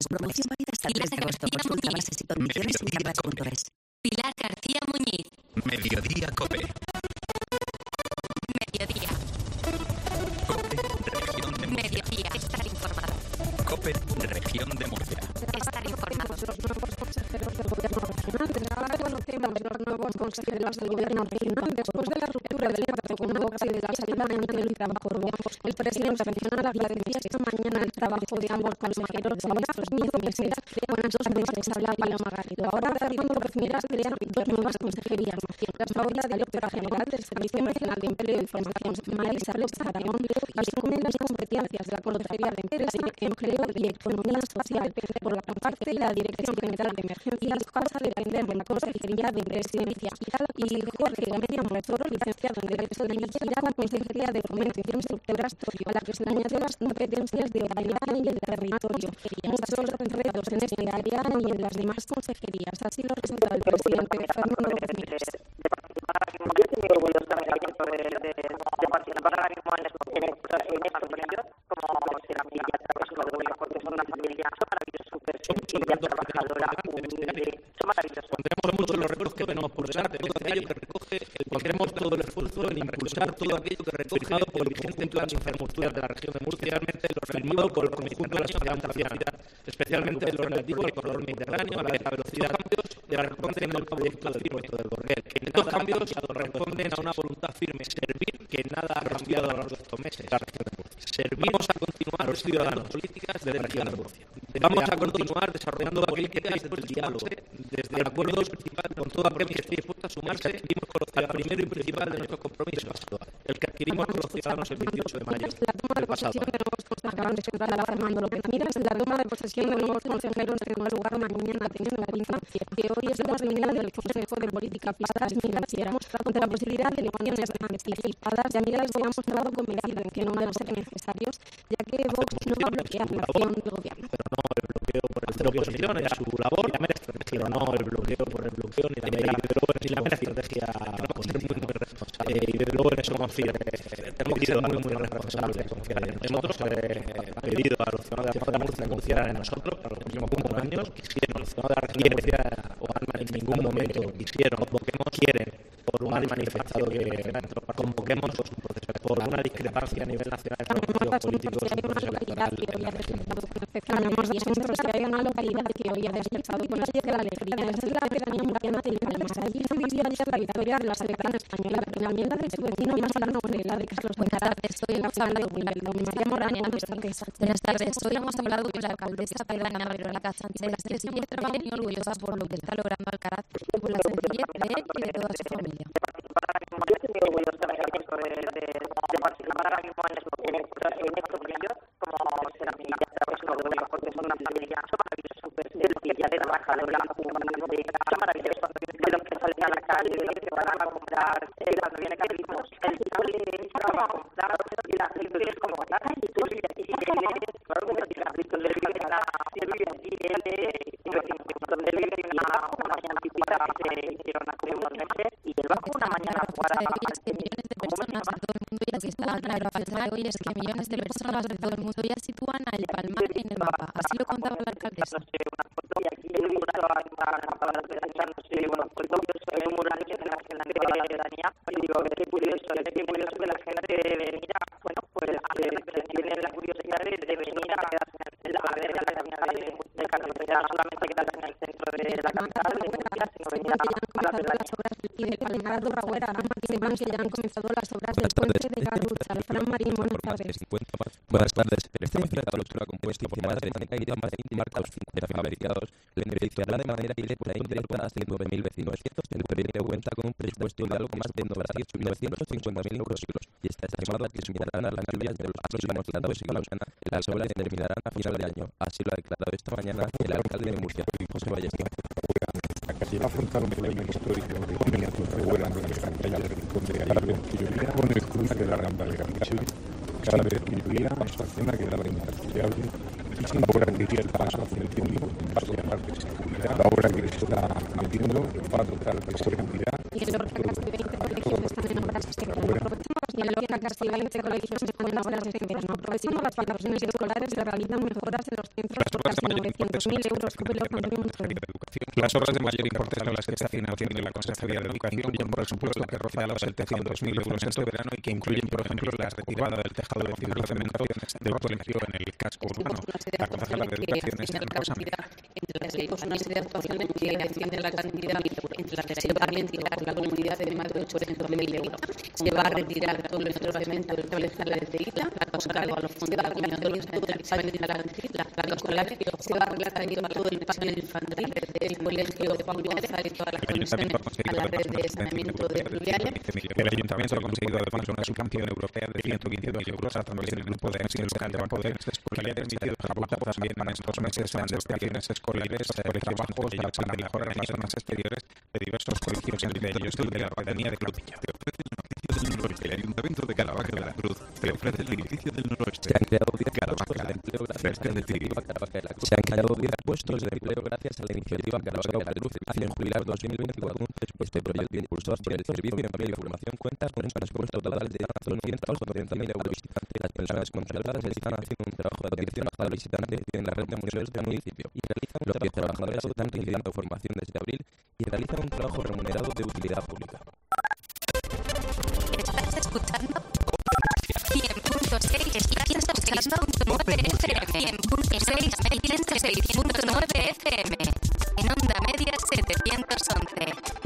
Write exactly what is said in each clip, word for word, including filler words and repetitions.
Promoción válida hasta el tres de agosto. Consulta bases y condiciones en capacho punto es. Pilar García Muñiz. Mediodía Cope. Mediodía. Cope, región de Murcia. Mediodía. Estar informado. Cope, región de Murcia. Estar informado. Los nuevos consejeros del gobierno regional. Desde ahora conocemos los nuevos consejeros del gobierno regional. Después de la ruptura del pacto con Vox y de la salida de el trabajo de ambos, el presidente mencionó la violencia esta mañana el trabajo de ambos consejeros de estos mismos meses. Buenas dos meses habla Paloma Garrido. Ahora Fernando López Miras crean dos nuevas consejerías. La favorita de la directora general del Servicio Nacional de Empleo y Formación, María Isabel Aragón, asume las competencias de la Consejería de Empresa, Empleo y Economía Social. Por la parte, la Dirección General de Emergencias pasa a depender de la Consejería de Presidencia. Y Jorge Gamedia Montoro, licenciado en Derecho de Iniciativa, la Consejería de Fomento y Infraestructuras, a la que se le añadió las competencias de organización y el territorio. Muchos retos en este área y en las demás consejerías. Así lo resulta el presidente Fernando López Miras. Yo estoy muy orgulloso también de, de, de participar ahora mismo en estos proyectos, como será mi vida, porque son una familia maravillosa, súper sencilla, trabajadora, humilde, son maravillosos. Pondremos mucho los retos que tenemos por delante, todo aquello que recoge, pondremos todo el esfuerzo en impulsar todo aquello que recoge por el vigente plan de infraestructuras de la región de Murcia, realmente lo firmado por el conjunto de la sociedad murciana, especialmente lo relativo al corredor mediterráneo, a la alta velocidad, y a la respuesta en el proyecto del puerto del Borguel. Estos cambios responden a una voluntad firme, servir, que nada ha cambiado a lo largo de estos meses. Servimos a continuar los ciudadanos políticas de la región de Murcia. Vamos a continuar desarrollando políticas desde el diálogo, desde el acuerdo principal con todo aquel que esté dispuesto a sumarse al primero y principal de nuestros compromisos, el que adquirimos con los ciudadanos el veintiocho de mayo del pasado. Acaban de centrar a Fernando López Miras. La toma de posesión de nuevos consejeros tendrá lugar mañana teniendo en cuenta que hoy es la reunión del Consejo de Política Fiscal Financiera ante la posibilidad de elecciones anticipadas. Ya Miras se ha mostrado convencido en que no van a ser necesarios, ya que Vox no va a bloquear la acción del gobierno. Pero no el bloqueo por el de la oposición, era su labor, pero no el bloqueo por el bloqueo, ni la mera estrategia responsable. Y desde luego en eso confío. Hemos sido muy, muy responsables de confiar en nosotros. Hemos pedido a los ciudadanos de Murcia que confiaran en nosotros para los próximos cinco años. Quisieron, los ciudadanos de la región de Murcia o en ningún momento quisieron, convoquemos, quieren, por un mal manifestado que convoquemos por una discrepancia a nivel nacional de los políticos. Ganamos diez centros que hay una localidad que hoy ha despertado con las diez de la alegría. Esa es la pedanía murciana de Palmas. Allí se vivía la victoria de la selección española, la enmienda de su vecino más plano de la de Carlos. Buenas tardes, soy la alcalde de María Morán. Buenas tardes, hoy hemos hablado con la alcaldesa pedanía Verónica Sánchez, que se siente muy orgullosa por lo que está logrando Alcaraz, por la sencillez de él y de toda su familia. Yo estoy muy orgulloso también de participar ahora mismo en estos proyectos, como será mi vida, porque son una familia maravillosa, súper sencilla, trabajadora, humilde, maravillosa, de los que salen a la calle, de los que van a comprar, cuando viene Carlitos, el que va a comprar, y la gente es como, Carlitos, y claro que sí, Carlitos le vive a la donde le vive una mañana anticipada que se hicieron hace unos meses, y él bajó una mañana para millones de personas de todo el mundo ya se están la fecha de hoy es que millones de personas de todo el mundo ya sitúan a El Palmar en el mapa. Así lo contaba la alcaldesa. No sé, una foto y aquí el mural va a estar para la prensa, no sé, bueno, pues es un mural que la gente de la ciudadanía, y digo, qué curioso, es que curioso que la gente venir a, bueno, pues tiene la curiosidad de venir a quedarse en la ver la ciudadanía de Carlos, ya solamente quedarse en el centro de la capital de Murcia, sino venir a la ciudadanía. Y del Palmar de Raguera, participan que ya han comenzado las obras del puente de Garrucha. Fran Marín, buenas tardes. Buenas tardes. Esta infraestructura compuesta y más de treinta más de veinte marcos cincuenta fabricados le beneficiará de manera directa e indirecta a ciento nueve mil vecinos. El proyecto cuenta con un presupuesto de algo más de novecientos cincuenta mil euros y está estimado que se mirarán a las lluvias de los próximos lados y Lausana. Las obras se terminarán a final de año. Así lo ha declarado esta mañana el alcalde de Murcia, José Ballester. Afrontar un problema histórico de miniatura revuela en las pantallas del rincón de cada vez que llovía con el cruce de la rampa de Campeche, cada vez que llovía esta zona quedaba inaccesible y sin obra que iría el paso hacia el tiempo paso a parte de seguridad. La obra que se está metiendo va a dotar de seguridad. Y el Lorca Castilla veinte colegios están en obras de seguridad. Aprovechamos y el Lorca Castilla veinte colegios están en obras de seguridad. aprovechando las vacaciones escolares se realizan mejoras en los centros por casi novecientos mil euros. Las obras de mayor importe son las que está financiando la Consejería de Educación con un presupuesto que rozará los setecientos mil euros este verano y que incluyen, por ejemplo, la retirada del tejado de fibrocemento del colegio en el casco urbano. La concejala de Educación es Rosa Miguel. Una serie de actuaciones que ascienden la cantidad entre la que se va a con la comunidad de más de ochocientos mil euros. Se va a retirar todo el establecimiento del colegio de Isla, con cargo a los fondos de la Comunidad de los las placas escolares, se va a realizar todo el panel infantil del colegio de Pablo González y todas las conexiones a la red de saneamiento de pluviales. El Ayuntamiento ha conseguido además una subvención europea de ciento quince mil euros a través del grupo de acción local de Bancoder, que le ha permitido ejecutar también en estos meses en estaciones escolares, precios bajos para la mejora de las zonas exteriores de diversos colegios, entre ellos el de la pedanía de Clupilla. Te ofrece el noticio del noroeste. El Ayuntamiento de Caravaca de la Cruz te ofrece el edificio del noroeste. Se han creado diez Caravaca, puestos de empleo gracias cerca a la de ti. iniciativa Caravaca de la Cruz. Se han creado diez puestos de empleo gracias a la iniciativa Caravaca de la Cruz. Hacen jubilar dos mil veinticuatro. Este proyecto impulsado por el Servicio de Empleo y Formación cuenta con un presupuesto total de doscientos cuarenta mil euros. Las personas contratadas están haciendo un trabajo de atención a los visitantes en la red de museos del municipio y realizan los diez trabajadores están recibiendo formación desde abril y realizan un trabajo remunerado de utilidad pública. ¿Estás escuchando? cien punto seis, estás escuchando nueve F M, cien punto seis, ciento seis punto nueve F M, en onda media setecientos once.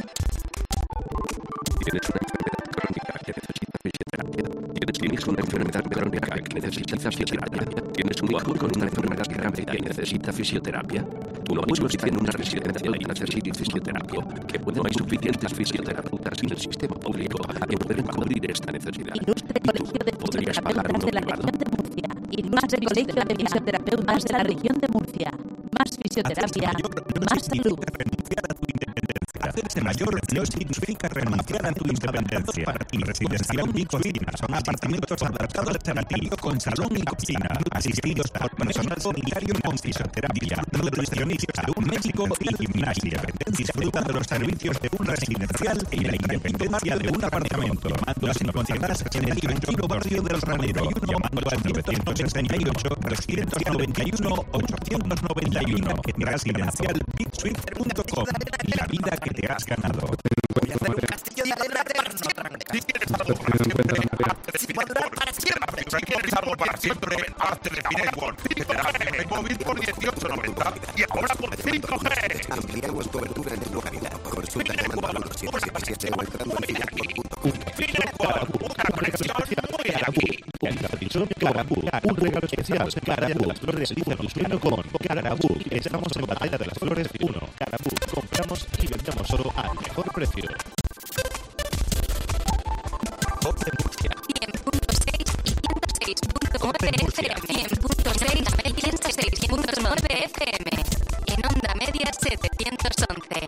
¿Tienes una enfermedad crónica que necesita fisioterapia? ¿Tienes una enfermedad crónica que necesita fisioterapia? ¿Tienes un hijo con una enfermedad grave que necesita fisioterapia? ¿Tu abuelo tiene una residencia y necesita fisioterapia? ¿Que no hay suficientes fisioterapeutas en el sistema público que pueden cubrir esta necesidad? Ilustre Colegio de ¿Podrías pagar uno de la privado? región de Murcia. Ilustre Colegio de Fisioterapeutas de la región de Murcia. Más fisioterapia, más salud. Hacerse mayor no significa renunciar a tu independencia. Y Residencial y Cocina son apartamentos adaptados a ti con salón y cocina, asistidos por personal sanitario con fisioterapia, nutricionista, un médico y gimnasia. Disfruta de los servicios de un residencial y la independencia de un apartamento. Los encontrarás en el tranquilo barrio del Ramero, llamando al novecientos sesenta y ocho, trescientos noventa y uno, ochocientos noventa y uno. Residencial big suite punto com. La vida que te has ganado. Voy a hacer un castillo de arena para no arrancar. Si quieres algo para siempre, hazte de Finesworld para siempre. Si quieres algo para siempre, hazte de Finesworld. Fisioterapia en móvil por dieciocho noventa y ahora por cinco G. Ampliamos cobertura en tu localidad. Consulta llamando al uno siete siete siete o entrando en finesworld punto com. Finesworld, una conexión muy aquí. El televisor Carabú, un regalo especial. Carabú, las flores dicen Luciano con Carabú. Estamos en Batalla de las Flores uno. Carabú, compramos y vendemos oro al mejor precio. cien punto seis y ciento seis punto nueve F M, cien punto seis y ciento seis punto nueve F M, en onda media setecientos once.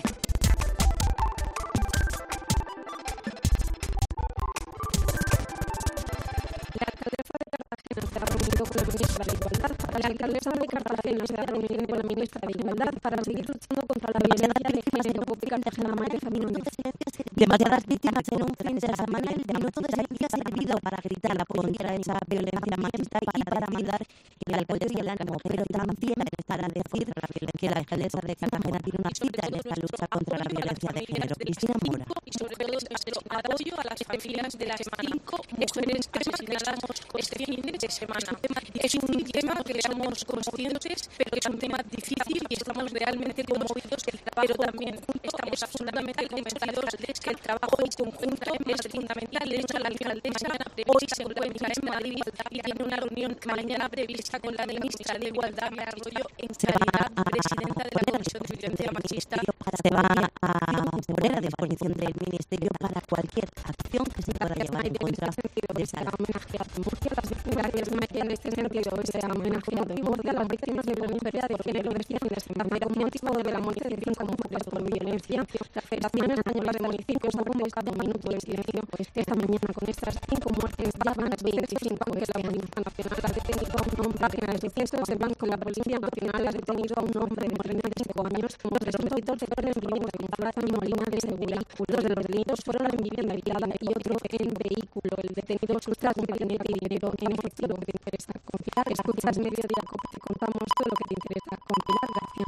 La alcaldesa de Cartagena se ha reunido con la ministra de Igualdad para seguir luchando contra la violencia de género pública en la María Fernández. Demasiadas víctimas en un fin de semana, el minuto de silencio ha servido para gritar contra esa violencia machista y para mandar el alcalde y el ánimo, pero también para decir que la alcaldesa de Cartagena tiene una cita en esta lucha contra la violencia de género. Cristina Mora. Y sobre todo apoyo a las familias de las cinco mujeres asesinadas este fin de semana. Es un tema que somos conscientes, pero que es un tema difícil y estamos realmente conmovidos, pero también estamos absolutamente convencidos de que el trabajo conjunto es fundamental. De hecho, la alcaldesa hoy se encuentra en Madrid y tiene una reunión mañana prevista con la ministra de Igualdad, María Arroyo, en calidad de presidenta de la Comisión de Violencia Machista. Se va a poner a disposición del Ministerio para cualquier acción que se pueda llevar en contra de esa homenaje a Murcia. Las víctimas de en este sentido se ha homenajeado en Murcia a las víctimas de violencia de género de fin de semana con motivo de la muerte de cinco mujeres por violencia. La Federación Española de Municipios ha convocado un minuto de silencio esta mañana con estas cinco muertes. Ya van a veinticinco que la Policía Nacional ha detenido a un Según páginas recientes del Banco, la Policía Nacional ha detenido a un hombre de treinta y cinco años. Los presuntos autores fueron en vivienda habitada en Molina de Segura. Dos de los delitos fueron en vivienda habitada y otro en vehículo. El detenido sustrajo un patinete y dinero en efectivo que te interesa compilar. Escuchas Mediodía Cope, te contamos todo lo que te interesa compilar. García